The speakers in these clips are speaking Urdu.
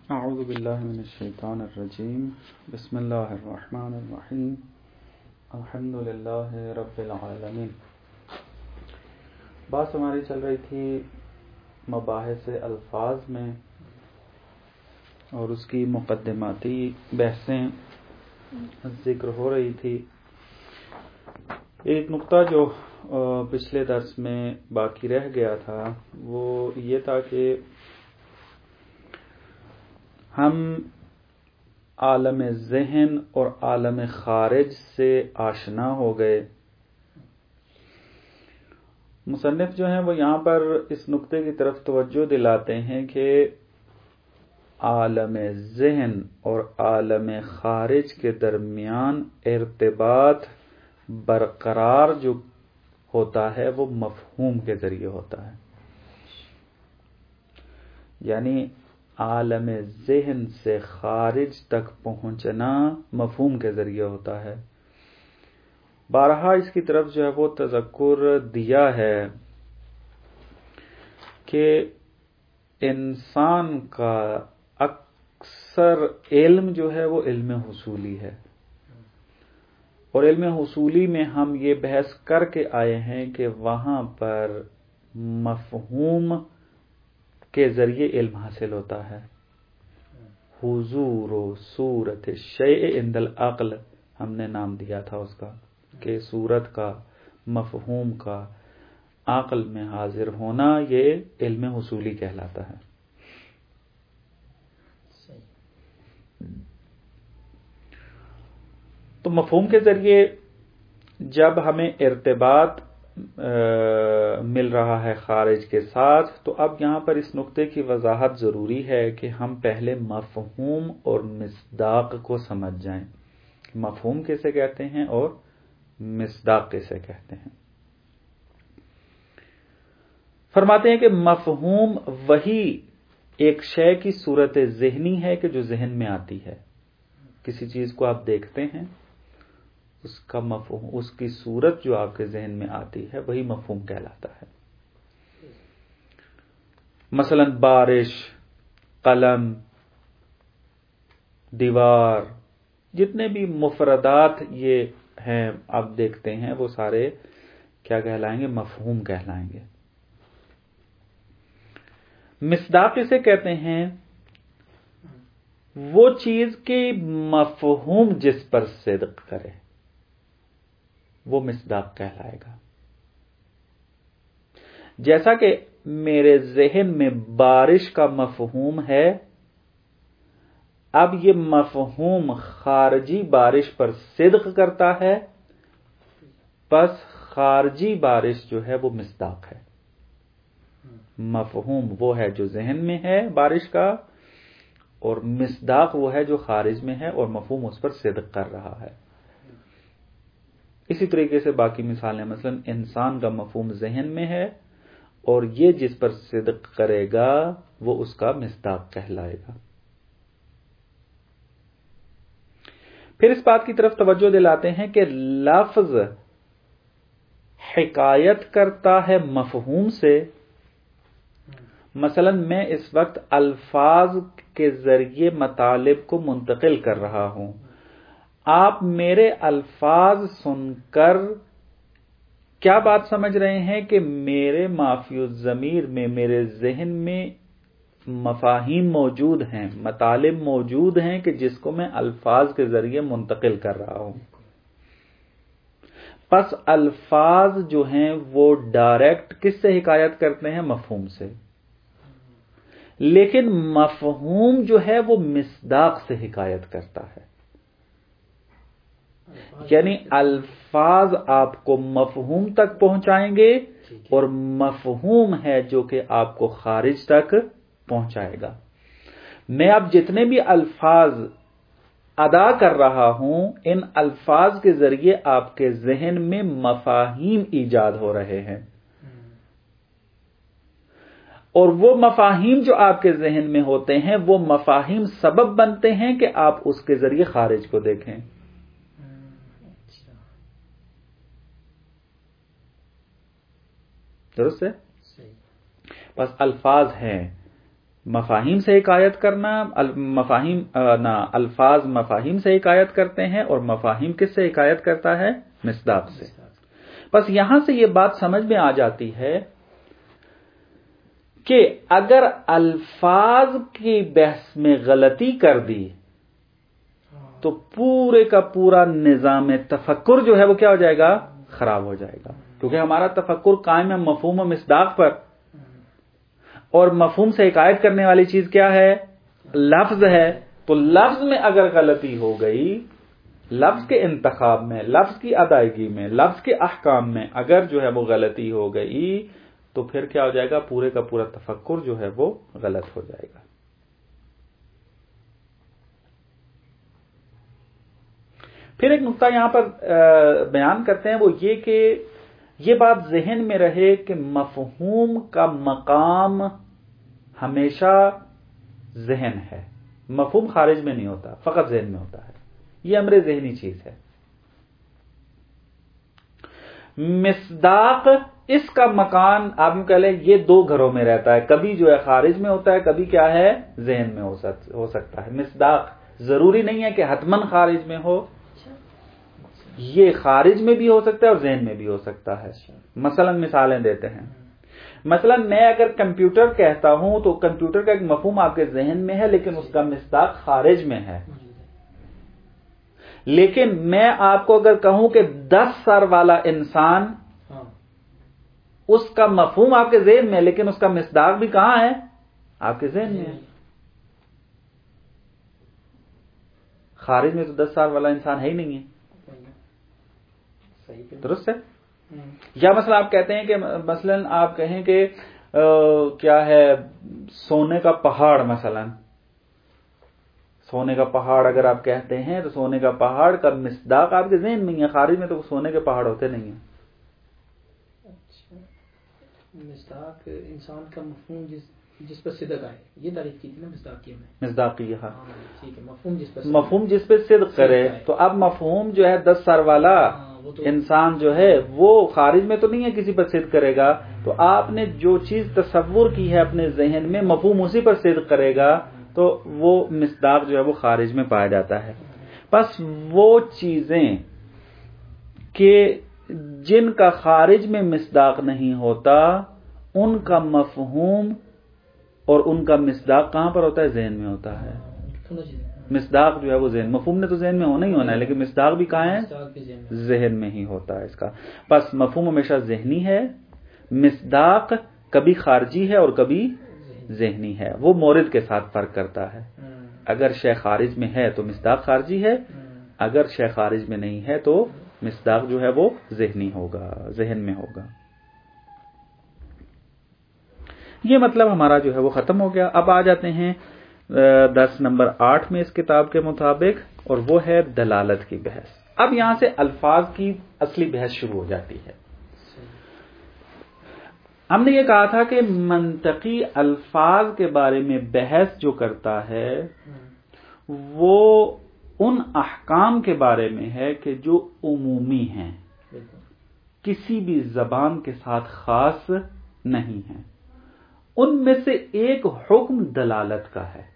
اعوذ باللہ من الشیطان الرجیم بسم اللہ الرحمن الرحیم الحمد للہ رب العالمین. بات ہماری چل رہی تھی مباحث الفاظ میں اور اس کی مقدماتی بحثیں ذکر ہو رہی تھی. ایک نقطہ جو پچھلے درس میں باقی رہ گیا تھا وہ یہ تھا کہ ہم عالم ذہن اور عالم خارج سے آشنا ہو گئے. مصنف جو ہیں وہ یہاں پر اس نقطے کی طرف توجہ دلاتے ہیں کہ عالم ذہن اور عالم خارج کے درمیان ارتباط برقرار جو ہوتا ہے وہ مفہوم کے ذریعے ہوتا ہے. یعنی عالم ذہن سے خارج تک پہنچنا مفہوم کے ذریعے ہوتا ہے. بارہا اس کی طرف جو ہے وہ تذکر دیا ہے کہ انسان کا اکثر علم جو ہے وہ علم حصولی ہے، اور علم حصولی میں ہم یہ بحث کر کے آئے ہیں کہ وہاں پر مفہوم کے ذریعے علم حاصل ہوتا ہے. حضور و صورت شیء عند العقل ہم نے نام دیا تھا اس کا، کہ صورت کا مفہوم کا عقل میں حاضر ہونا یہ علم حصولی کہلاتا ہے. تو مفہوم کے ذریعے جب ہمیں ارتباط مل رہا ہے خارج کے ساتھ، تو اب یہاں پر اس نقطے کی وضاحت ضروری ہے کہ ہم پہلے مفہوم اور مصداق کو سمجھ جائیں. مفہوم کیسے کہتے ہیں اور مصداق کیسے کہتے ہیں؟ فرماتے ہیں کہ مفہوم وہی ایک شے کی صورت ذہنی ہے کہ جو ذہن میں آتی ہے. کسی چیز کو آپ دیکھتے ہیں، اس کا مفہوم، اس کی صورت جو آپ کے ذہن میں آتی ہے وہی مفہوم کہلاتا ہے. مثلا بارش، قلم، دیوار، جتنے بھی مفردات یہ ہیں آپ دیکھتے ہیں وہ سارے کیا کہلائیں گے؟ مفہوم کہلائیں گے. مصداق اسے کہتے ہیں وہ چیز کے مفہوم جس پر صدق کرے وہ مصداق کہلائے گا. جیسا کہ میرے ذہن میں بارش کا مفہوم ہے، اب یہ مفہوم خارجی بارش پر صدق کرتا ہے، بس خارجی بارش جو ہے وہ مصداق ہے. مفہوم وہ ہے جو ذہن میں ہے بارش کا، اور مصداق وہ ہے جو خارج میں ہے اور مفہوم اس پر صدق کر رہا ہے. اسی طریقے سے باقی مثالیں، مثلا انسان کا مفہوم ذہن میں ہے اور یہ جس پر صدق کرے گا وہ اس کا مصداق کہلائے گا. پھر اس بات کی طرف توجہ دلاتے ہیں کہ لفظ حکایت کرتا ہے مفہوم سے. مثلا میں اس وقت الفاظ کے ذریعے مطالب کو منتقل کر رہا ہوں، آپ میرے الفاظ سن کر کیا بات سمجھ رہے ہیں کہ میرے مافی الضمیر میں، میرے ذہن میں مفاہیم موجود ہیں، مطالب موجود ہیں کہ جس کو میں الفاظ کے ذریعے منتقل کر رہا ہوں. پس الفاظ جو ہیں وہ ڈائریکٹ کس سے حکایت کرتے ہیں؟ مفہوم سے. لیکن مفہوم جو ہے وہ مصداق سے حکایت کرتا ہے. یعنی الفاظ آپ کو مفہوم تک پہنچائیں گے اور مفہوم ہے جو کہ آپ کو خارج تک پہنچائے گا. میں اب جتنے بھی الفاظ ادا کر رہا ہوں، ان الفاظ کے ذریعے آپ کے ذہن میں مفاہیم ایجاد ہو رہے ہیں، اور وہ مفاہیم جو آپ کے ذہن میں ہوتے ہیں وہ مفاہیم سبب بنتے ہیں کہ آپ اس کے ذریعے خارج کو دیکھیں. درست ہے؟ بس الفاظ ہیں، مفاہیم سے حکایت کرنا، الفاظ مفاہیم سے حکایت کرتے ہیں، اور مفاہیم کس سے حکایت کرتا ہے؟ مصداق سے۔ بس یہاں سے یہ بات سمجھ میں آ جاتی ہے کہ اگر الفاظ کی بحث میں غلطی کر دی تو پورے کا پورا نظام تفکر جو ہے وہ کیا ہو جائے گا؟ خراب ہو جائے گا، کیونکہ ہمارا تفکر قائم ہے مفہوم و مصداق پر، اور مفہوم سے حکایت کرنے والی چیز کیا ہے؟ لفظ ہے۔ تو لفظ میں اگر غلطی ہو گئی، لفظ کے انتخاب میں، لفظ کی ادائیگی میں، لفظ کے احکام میں اگر جو ہے وہ غلطی ہو گئی تو پھر کیا ہو جائے گا؟ پورے کا پورا تفکر جو ہے وہ غلط ہو جائے گا۔ پھر ایک نقطہ یہاں پر بیان کرتے ہیں، وہ یہ کہ یہ بات ذہن میں رہے کہ مفہوم کا مقام ہمیشہ ذہن ہے، مفہوم خارج میں نہیں ہوتا، فقط ذہن میں ہوتا ہے، یہ امر ذہنی چیز ہے۔ مصداق اس کا مکان آپ یوں کہہ لیں یہ دو گھروں میں رہتا ہے، کبھی جو ہے خارج میں ہوتا ہے، کبھی کیا ہے؟ ذہن میں ہو سکتا ہے۔ مصداق ضروری نہیں ہے کہ حتماً خارج میں ہو، یہ خارج میں بھی ہو سکتا ہے اور ذہن میں بھی ہو سکتا ہے۔ مثلا مثالیں دیتے ہیں، مثلا میں اگر کمپیوٹر کہتا ہوں تو کمپیوٹر کا ایک مفہوم آپ کے ذہن میں ہے، لیکن اس کا مصداق خارج میں ہے۔ لیکن میں آپ کو اگر کہوں کہ 10 سر والا انسان، اس کا مفہوم آپ کے ذہن میں، لیکن اس کا مصداق بھی کہاں ہے؟ آپ کے ذہن میں ہے۔ خارج میں تو 10 سال والا انسان ہے ہی نہیں ہے، درست ہے؟ یا مثلا آپ کہتے ہیں کہ مثلا آپ کہیں کہ کیا ہے سونے کا پہاڑ، مثلا سونے کا پہاڑ اگر آپ کہتے ہیں تو سونے کا پہاڑ کا مصداق آپ کے ذہن میں ہی ہے، خارج میں تو سونے کے پہاڑ ہوتے نہیں ہیں۔ مصداق انسان کا مفہوم جس پر صدق آئے، یہ تعریف کی تھی نا مصداقیہ میں، مصداقیہ، ہاں ٹھیک ہے، مفہوم جس پہ صدق کرے۔ تو اب مفہوم جو ہے 10 سر والا انسان جو ہے وہ خارج میں تو نہیں ہے، کسی پر صدق کرے گا، تو آپ نے جو چیز تصور کی ہے اپنے ذہن میں، مفہوم اسی پر صدق کرے گا، تو وہ مصداق جو ہے وہ خارج میں پایا جاتا ہے۔ بس وہ چیزیں کہ جن کا خارج میں مصداق نہیں ہوتا، ان کا مفہوم اور ان کا مصداق کہاں پر ہوتا ہے؟ ذہن میں ہوتا ہے۔ مصداق جو ہے وہ ذہن، مفہوم نے تو ذہن میں ہونا ہی ہونا ہے، لیکن مصداق بھی کہاں ہے؟ ذہن میں ہی ہوتا ہے اس کا۔ بس مفہوم ہمیشہ ذہنی ہے، مصداق کبھی خارجی ہے اور کبھی ذہنی ہے، وہ مورد کے ساتھ فرق کرتا ہے۔ اگر شے خارج میں ہے تو مصداق خارجی ہے، اگر شے خارج میں نہیں ہے تو مصداق جو ہے وہ ذہنی ہوگا، ذہن میں ہوگا۔ یہ مطلب ہمارا جو ہے وہ ختم ہو گیا۔ اب آ جاتے ہیں درس نمبر 8 میں اس کتاب کے مطابق، اور وہ ہے دلالت کی بحث۔ اب یہاں سے الفاظ کی اصلی بحث شروع ہو جاتی ہے۔ ہم نے یہ کہا تھا کہ منطقی الفاظ کے بارے میں بحث جو کرتا ہے وہ ان احکام کے بارے میں ہے کہ جو عمومی ہیں، کسی بھی زبان کے ساتھ خاص نہیں ہیں۔ ان میں سے ایک حکم دلالت کا ہے۔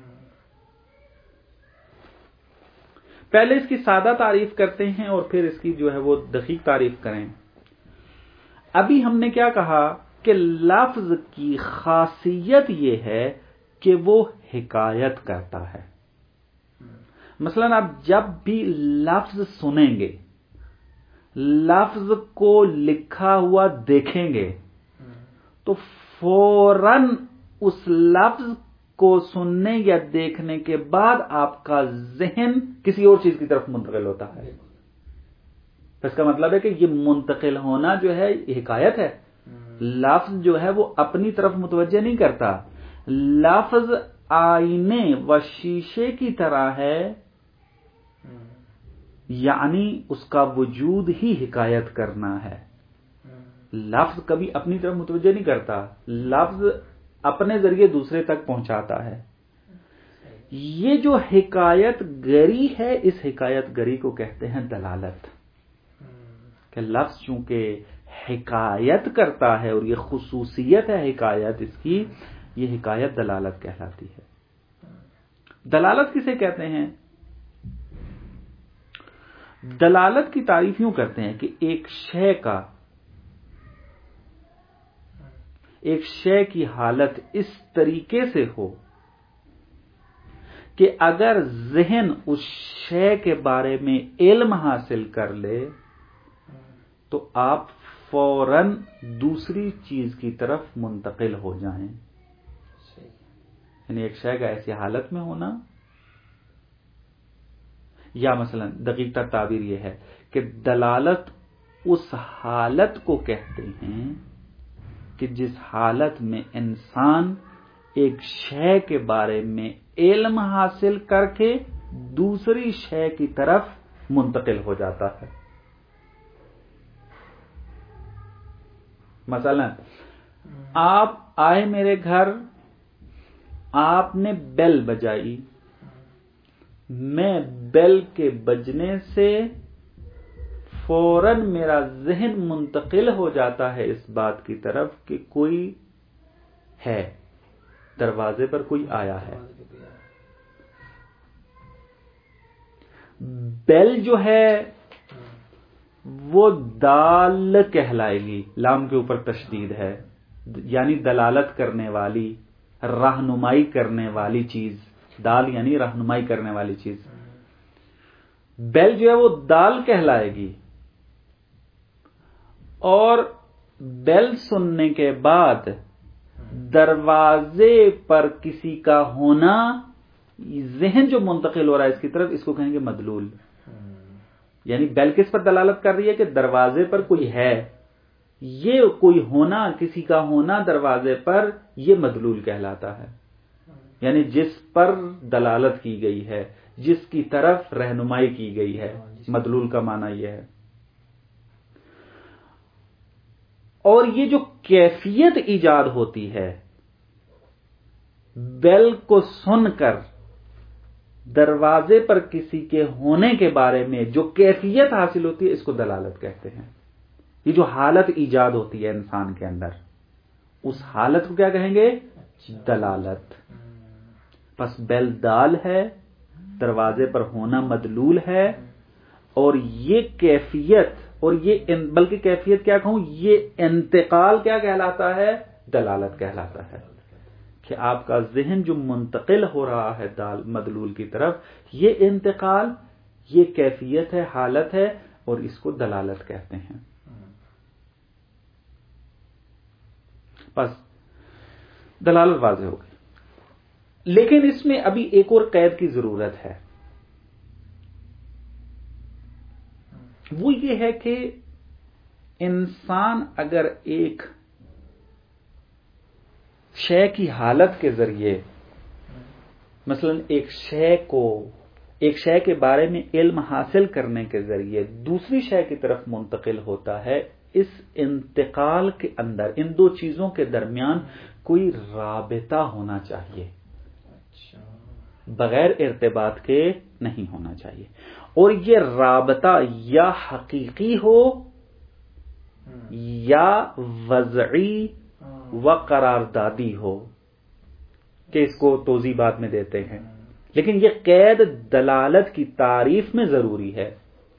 پہلے اس کی سادہ تعریف کرتے ہیں اور پھر اس کی جو ہے وہ دقیق تعریف کریں۔ ابھی ہم نے کیا کہا کہ لفظ کی خاصیت یہ ہے کہ وہ حکایت کرتا ہے۔ مثلا آپ جب بھی لفظ سنیں گے، لفظ کو لکھا ہوا دیکھیں گے تو فوراً اس لفظ کو سننے یا دیکھنے کے بعد آپ کا ذہن کسی اور چیز کی طرف منتقل ہوتا ہے۔ اس کا مطلب ہے کہ یہ منتقل ہونا جو ہے یہ حکایت ہے۔ لفظ جو ہے وہ اپنی طرف متوجہ نہیں کرتا، لفظ آئینے و شیشے کی طرح ہے، یعنی اس کا وجود ہی حکایت کرنا ہے۔ لفظ کبھی اپنی طرف متوجہ نہیں کرتا، لفظ اپنے ذریعے دوسرے تک پہنچاتا ہے۔ یہ جو حکایت گری ہے، اس حکایت گری کو کہتے ہیں دلالت، کہ لفظ چونکہ حکایت کرتا ہے اور یہ خصوصیت ہے حکایت اس کی یہ حکایت دلالت کہلاتی ہے. دلالت کسے کہتے ہیں؟ دلالت کی تعریف یوں کرتے ہیں کہ ایک شے کی حالت اس طریقے سے ہو کہ اگر ذہن اس شے کے بارے میں علم حاصل کر لے تو آپ فوراً دوسری چیز کی طرف منتقل ہو جائیں. یعنی ایک شے کا ایسی حالت میں ہونا، یا مثلا دقیق تر تعبیر یہ ہے کہ دلالت اس حالت کو کہتے ہیں کہ جس حالت میں انسان ایک شے کے بارے میں علم حاصل کر کے دوسری شے کی طرف منتقل ہو جاتا ہے. مثلا آپ آئے میرے گھر، آپ نے بیل بجائی، میں بیل کے بجنے سے فوراً میرا ذہن منتقل ہو جاتا ہے اس بات کی طرف کہ کوئی ہے، دروازے پر کوئی آیا ہے. بیل جو ہے وہ دال کہلائے گی، لام کے اوپر تشدید ہے، یعنی دلالت کرنے والی، رہنمائی کرنے والی چیز. دال یعنی رہنمائی کرنے والی چیز. بیل جو ہے وہ دال کہلائے گی، اور بیل سننے کے بعد دروازے پر کسی کا ہونا، ذہن جو منتقل ہو رہا ہے اس کی طرف، اس کو کہیں گے مدلول. یعنی بیل کس پر دلالت کر رہی ہے کہ دروازے پر کوئی ہے. یہ کوئی ہونا، کسی کا ہونا دروازے پر، یہ مدلول کہلاتا ہے. یعنی جس پر دلالت کی گئی ہے، جس کی طرف رہنمائی کی گئی ہے، مدلول کا معنی یہ ہے. اور یہ جو کیفیت ایجاد ہوتی ہے بیل کو سن کر دروازے پر کسی کے ہونے کے بارے میں جو کیفیت حاصل ہوتی ہے، اس کو دلالت کہتے ہیں. یہ جو حالت ایجاد ہوتی ہے انسان کے اندر، اس حالت کو کیا کہیں گے؟ دلالت. پس بیل دال ہے، دروازے پر ہونا مدلول ہے، اور یہ کیفیت، اور یہ بلکہ کیفیت کیا کہوں، یہ انتقال کیا کہلاتا ہے؟ دلالت کہلاتا ہے. کہ آپ کا ذہن جو منتقل ہو رہا ہے دال مدلول کی طرف، یہ انتقال، یہ کیفیت ہے، حالت ہے، اور اس کو دلالت کہتے ہیں. بس دلالت واضح ہو گئی. لیکن اس میں ابھی ایک اور قید کی ضرورت ہے. وہ یہ ہے کہ انسان اگر ایک شے کی حالت کے ذریعے، مثلا ایک شے کے بارے میں علم حاصل کرنے کے ذریعے دوسری شے کی طرف منتقل ہوتا ہے، اس انتقال کے اندر ان دو چیزوں کے درمیان کوئی رابطہ ہونا چاہیے، بغیر ارتباط کے نہیں ہونا چاہیے. اور یہ رابطہ یا حقیقی ہو یا وضعی و قراردادی ہو، کہ اس کو توضیح بعد میں دیتے ہیں. لیکن یہ قید دلالت کی تعریف میں ضروری ہے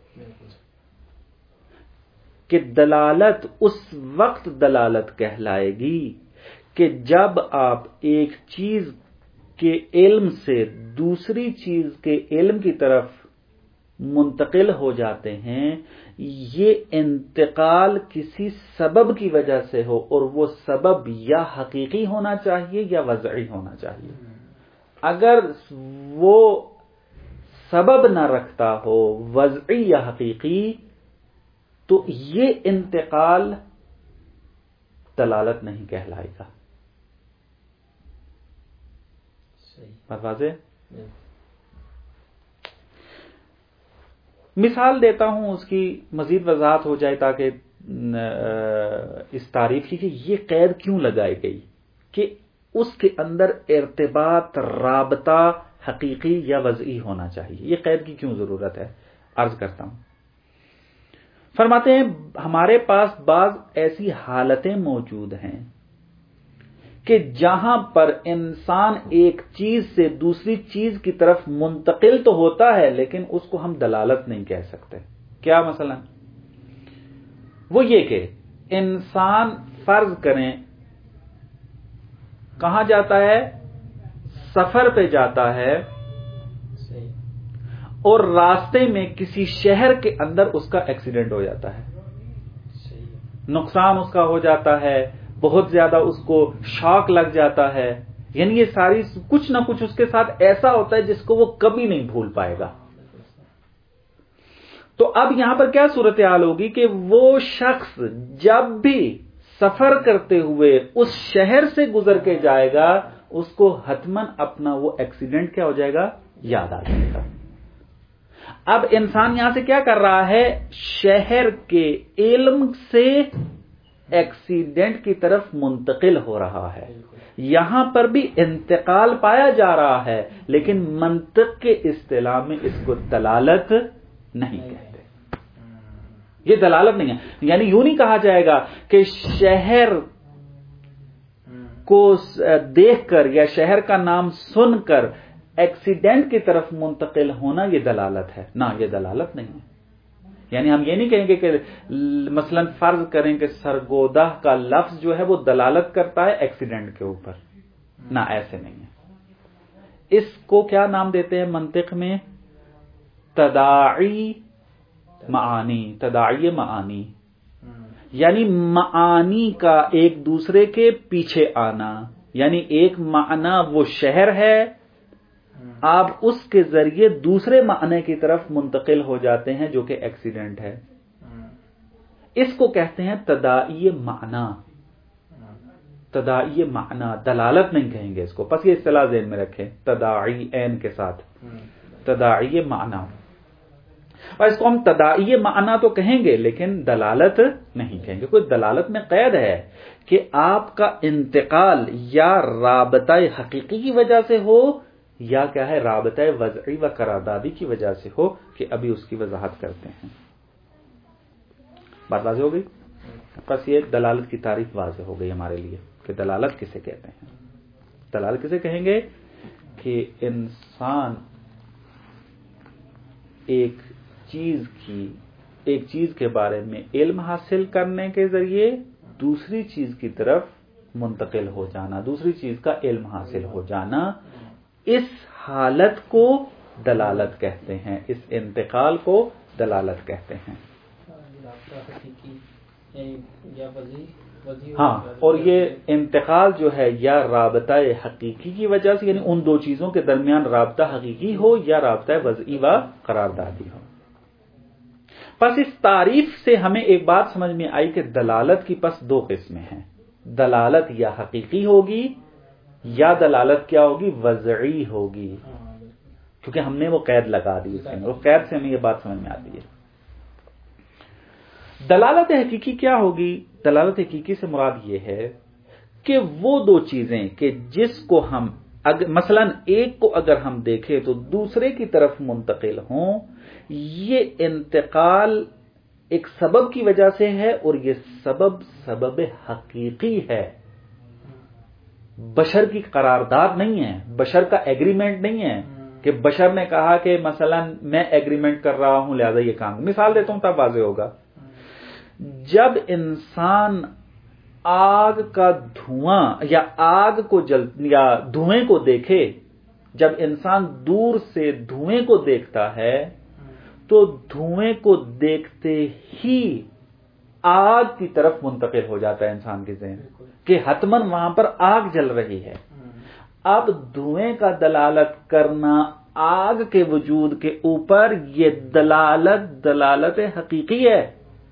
کہ دلالت اس وقت دلالت کہلائے گی کہ جب آپ ایک چیز کے علم سے دوسری چیز کے علم کی طرف منتقل ہو جاتے ہیں. یہ انتقال کسی سبب کی وجہ سے ہو، اور وہ سبب یا حقیقی ہونا چاہیے یا وضعی ہونا چاہیے. اگر وہ سبب نہ رکھتا ہو، وضعی یا حقیقی، تو یہ انتقال دلالت نہیں کہلائے گا. بات واضح؟ مثال دیتا ہوں، اس کی مزید وضاحت ہو جائے تاکہ اس تعریف کی کہ یہ قید کیوں لگائی گئی، کہ اس کے اندر ارتباط، رابطہ حقیقی یا وضعی ہونا چاہیے. یہ قید کی کیوں ضرورت ہے، عرض کرتا ہوں. فرماتے ہیں ہمارے پاس بعض ایسی حالتیں موجود ہیں کہ جہاں پر انسان ایک چیز سے دوسری چیز کی طرف منتقل تو ہوتا ہے لیکن اس کو ہم دلالت نہیں کہہ سکتے. کیا مثلا؟ وہ یہ کہ انسان فرض کریں کہاں جاتا ہے؟ سفر پہ جاتا ہے اور راستے میں کسی شہر کے اندر اس کا ایکسیڈنٹ ہو جاتا ہے، نقصان اس کا ہو جاتا ہے، بہت زیادہ اس کو شاک لگ جاتا ہے، یعنی یہ ساری کچھ نہ کچھ اس کے ساتھ ایسا ہوتا ہے جس کو وہ کبھی نہیں بھول پائے گا. تو اب یہاں پر کیا صورتحال ہوگی کہ وہ شخص جب بھی سفر کرتے ہوئے اس شہر سے گزر کے جائے گا اس کو حتماً اپنا وہ ایکسیڈنٹ کیا ہو جائے گا؟ یاد آ جائے گا. اب انسان یہاں سے کیا کر رہا ہے؟ شہر کے علم سے ایکسیڈنٹ کی طرف منتقل ہو رہا ہے. یہاں پر بھی انتقال پایا جا رہا ہے لیکن منطق کے اصطلاح میں اس کو دلالت نہیں کہتے. یہ دلالت نہیں ہے. یعنی یوں نہیں کہا جائے گا کہ شہر کو دیکھ کر یا شہر کا نام سن کر ایکسیڈنٹ کی طرف منتقل ہونا یہ دلالت ہے. نہ، یہ دلالت نہیں ہے. یعنی ہم یہ نہیں کہیں گے کہ مثلا فرض کریں کہ سرگودہ کا لفظ جو ہے وہ دلالت کرتا ہے ایکسیڈنٹ کے اوپر. نہ، ایسے نہیں ہے. اس کو کیا نام دیتے ہیں منطق میں؟ تداعی معانی. تداعی معانی یعنی معانی کا ایک دوسرے کے پیچھے آنا. یعنی ایک معنی وہ شہر ہے، آپ اس کے ذریعے دوسرے معنی کی طرف منتقل ہو جاتے ہیں جو کہ ایکسیڈنٹ ہے. اس کو کہتے ہیں تداعی معنی. تداعی معنی، دلالت نہیں کہیں گے اس کو. بس یہ اصطلاح ذہن میں رکھیں، تداعی عین کے ساتھ، تداعی معنی. اور اس کو ہم تداعی معنی تو کہیں گے لیکن دلالت نہیں کہیں گے. کوئی دلالت میں قید ہے کہ آپ کا انتقال یا رابطہ حقیقی کی وجہ سے ہو یا کیا ہے رابطہ وضعی و قراردادی کی وجہ سے ہو، کہ ابھی اس کی وضاحت کرتے ہیں. بات واضح ہو گئی؟ بس یہ دلالت کی تعریف واضح ہو گئی ہمارے لیے کہ دلالت کسے کہتے ہیں. دلالت کسے کہیں گے؟ کہ انسان ایک چیز کے بارے میں علم حاصل کرنے کے ذریعے دوسری چیز کی طرف منتقل ہو جانا، دوسری چیز کا علم حاصل ہو جانا، اس حالت کو دلالت کہتے ہیں. اس انتقال کو دلالت کہتے ہیں. ہاں، اور یہ انتقال جو ہے یا رابطہ حقیقی کی وجہ سے، یعنی ان دو چیزوں کے درمیان رابطہ حقیقی ہو یا رابطہ وضعی و قراردادی ہو. پس اس تعریف سے ہمیں ایک بات سمجھ میں آئی کہ دلالت کی پس دو قسمیں ہیں. دلالت یا حقیقی ہوگی یا دلالت کیا ہوگی؟ وضعی ہوگی. کیونکہ ہم نے وہ قید لگا دی اس میں، وہ قید سے ہمیں یہ بات سمجھ میں آتی ہے. دلالت حقیقی کیا ہوگی؟ دلالت حقیقی سے مراد یہ ہے کہ وہ دو چیزیں کہ جس کو ہم مثلا ایک کو اگر ہم دیکھیں تو دوسرے کی طرف منتقل ہوں، یہ انتقال ایک سبب کی وجہ سے ہے اور یہ سبب حقیقی ہے. بشر کی قرارداد نہیں ہے، بشر کا ایگریمنٹ نہیں ہے کہ بشر نے کہا کہ مثلا میں ایگریمنٹ کر رہا ہوں لہذا یہ کام. مثال دیتا ہوں تب واضح ہوگا. جب انسان آگ کا دھواں یا آگ کو یا دھوئیں کو دیکھے، جب انسان دور سے دھوئیں کو دیکھتا ہے تو دھوئیں کو دیکھتے ہی آگ کی طرف منتقل ہو جاتا ہے انسان کے ذہن کہ حتماً وہاں پر آگ جل رہی ہے. اب دھوئیں کا دلالت کرنا آگ کے وجود کے اوپر، یہ دلالت حقیقی ہے.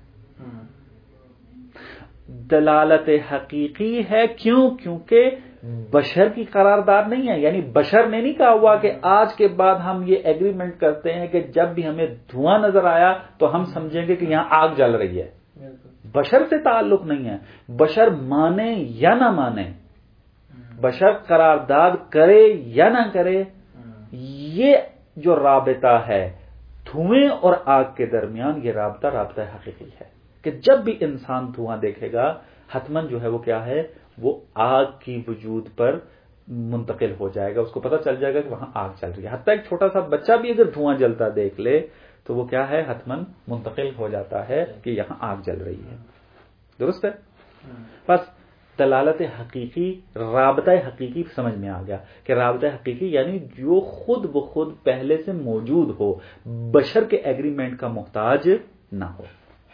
دلالت حقیقی ہے. کیوں؟ کیونکہ بشر کی قرارداد نہیں ہے. یعنی بشر نے نہیں کہا ہوا کہ آج کے بعد ہم یہ ایگریمنٹ کرتے ہیں کہ جب بھی ہمیں دھواں نظر آیا تو ہم سمجھیں گے کہ یہاں آگ جل رہی ہے. بشر سے تعلق نہیں ہے. بشر مانے یا نہ مانے، بشر قرارداد کرے یا نہ کرے، یہ جو رابطہ ہے دھوئیں اور آگ کے درمیان، یہ رابطہ حقیقی ہے کہ جب بھی انسان دھواں دیکھے گا حتماً جو ہے وہ کیا ہے، وہ آگ کی وجود پر منتقل ہو جائے گا، اس کو پتہ چل جائے گا کہ وہاں آگ چل رہی ہے. حتیٰ ایک چھوٹا سا بچہ بھی اگر دھواں جلتا دیکھ لے تو وہ کیا ہے، حتمن منتقل ہو جاتا ہے کہ یہاں آگ جل رہی ہے. درست ہے؟ بس دلالت حقیقی، رابطہ حقیقی سمجھ میں آ گیا کہ رابطہ حقیقی یعنی جو خود بخود پہلے سے موجود ہو، بشر کے ایگریمنٹ کا محتاج نہ ہو.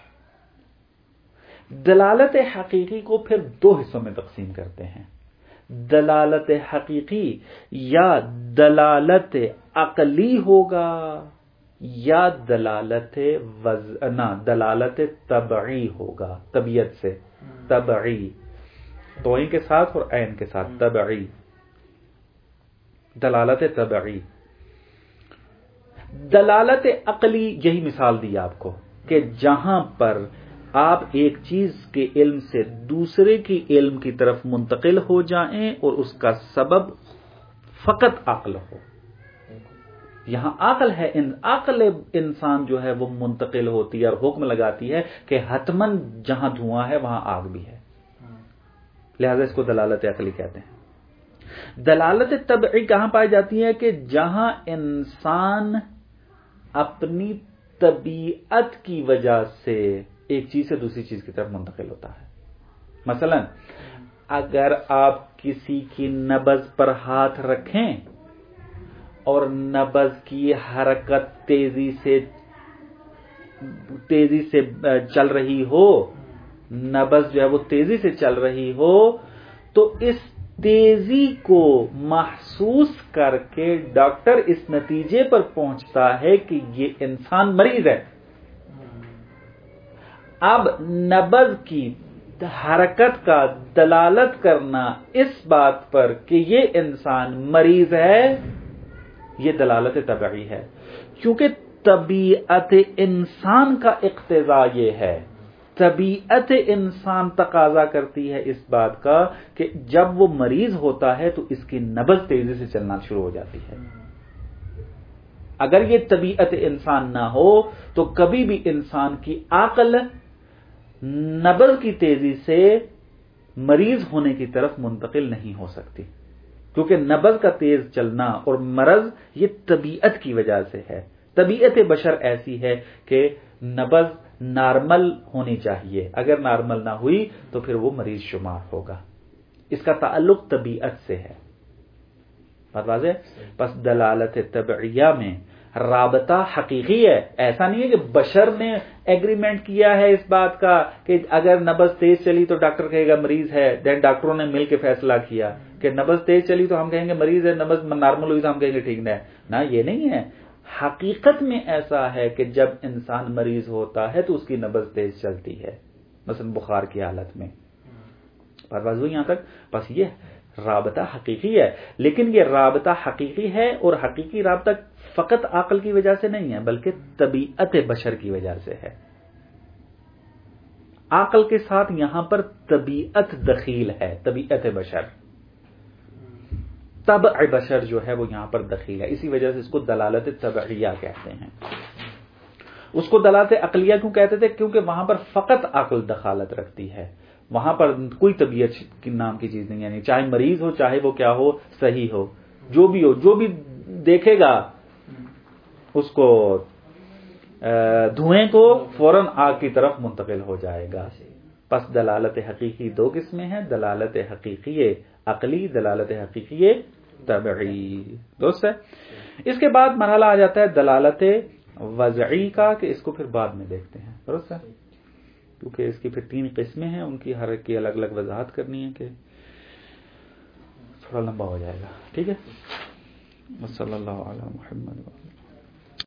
دلالت حقیقی کو پھر دو حصوں میں تقسیم کرتے ہیں. دلالت حقیقی یا دلالت عقلی ہوگا یا دلالت طبعی ہوگا، طبیعت سے، طبعی توئیں کے ساتھ اور عین کے ساتھ، طبعی، دلالت طبعی. دلالت عقلی یہی مثال دی آپ کو کہ جہاں پر آپ ایک چیز کے علم سے دوسرے کی علم کی طرف منتقل ہو جائیں اور اس کا سبب فقط عقل ہو. یہاں عقل ہے، عقل انسان جو ہے وہ منتقل ہوتی ہے اور حکم لگاتی ہے کہ حتماً جہاں دھواں ہے وہاں آگ بھی ہے، لہذا اس کو دلالت عقلی کہتے ہیں. دلالت طبعی کہاں پائی جاتی ہے کہ جہاں انسان اپنی طبیعت کی وجہ سے ایک چیز سے دوسری چیز کی طرف منتقل ہوتا ہے. مثلا اگر آپ کسی کی نبض پر ہاتھ رکھیں اور نبض کی حرکت تیزی سے چل رہی ہو، نبض جو ہے وہ تیزی سے چل رہی ہو، تو اس تیزی کو محسوس کر کے ڈاکٹر اس نتیجے پر پہنچتا ہے کہ یہ انسان مریض ہے. اب نبض کی حرکت کا دلالت کرنا اس بات پر کہ یہ انسان مریض ہے، یہ دلالت طبعی ہے، کیونکہ طبیعت انسان کا اقتضا یہ ہے، طبیعت انسان تقاضا کرتی ہے اس بات کا کہ جب وہ مریض ہوتا ہے تو اس کی نبض تیزی سے چلنا شروع ہو جاتی ہے. اگر یہ طبیعت انسان نہ ہو تو کبھی بھی انسان کی عقل نبض کی تیزی سے مریض ہونے کی طرف منتقل نہیں ہو سکتی، کیونکہ نبض کا تیز چلنا اور مرض یہ طبیعت کی وجہ سے ہے. طبیعت بشر ایسی ہے کہ نبض نارمل ہونی چاہیے، اگر نارمل نہ ہوئی تو پھر وہ مریض شمار ہوگا. اس کا تعلق طبیعت سے ہے. بات واضح؟ پس دلالت طبعیہ میں رابطہ حقیقی ہے. ایسا نہیں ہے کہ بشر نے ایگریمنٹ کیا ہے اس بات کا کہ اگر نبض تیز چلی تو ڈاکٹر کہے گا مریض ہے، دین ڈاکٹروں نے مل کے فیصلہ کیا کہ نبض تیز چلی تو ہم کہیں گے مریض ہے، نبض نارمل ہوئی تو ہم کہیں گے ٹھیک نہ. یہ نہیں ہے. حقیقت میں ایسا ہے کہ جب انسان مریض ہوتا ہے تو اس کی نبض تیز چلتی ہے، مثلا بخار کی حالت میں. بات واضح ہوئی یہاں تک؟ بس یہ رابطہ حقیقی ہے، لیکن یہ رابطہ حقیقی ہے اور حقیقی رابطہ فقط عقل کی وجہ سے نہیں ہے بلکہ طبیعت بشر کی وجہ سے ہے. عقل کے ساتھ یہاں پر طبیعت دخیل ہے، طبیعت بشر، طبع بشر جو ہے وہ یہاں پر دخیل ہے. اسی وجہ سے اس کو دلالت طبعیہ کہتے ہیں. اس کو دلالت عقلیہ کیوں کہتے تھے؟ کیونکہ وہاں پر فقط عقل دخالت رکھتی ہے، وہاں پر کوئی طبیعت کی نام کی چیز نہیں، یعنی چاہے مریض ہو چاہے وہ کیا ہو، صحیح ہو، جو بھی ہو، جو بھی دیکھے گا اس کو دھوئیں کو فوراً آگ کی طرف منتقل ہو جائے گا. پس دلالت حقیقی دو قسمیں ہیں، دلالت حقیقی عقلی، دلالت حقیقی طبعی. درست ہے؟ اس کے بعد مرحلہ آ جاتا ہے دلالت وضعی کا، کہ اس کو پھر بعد میں دیکھتے ہیں. درست ہے؟ کیونکہ اس کی پھر 3 قسمیں ہیں، ان کی ہر ایک کی الگ الگ وضاحت کرنی ہے کہ تھوڑا لمبا ہو جائے گا. ٹھیک ہے؟ صلی اللہ علی محمد.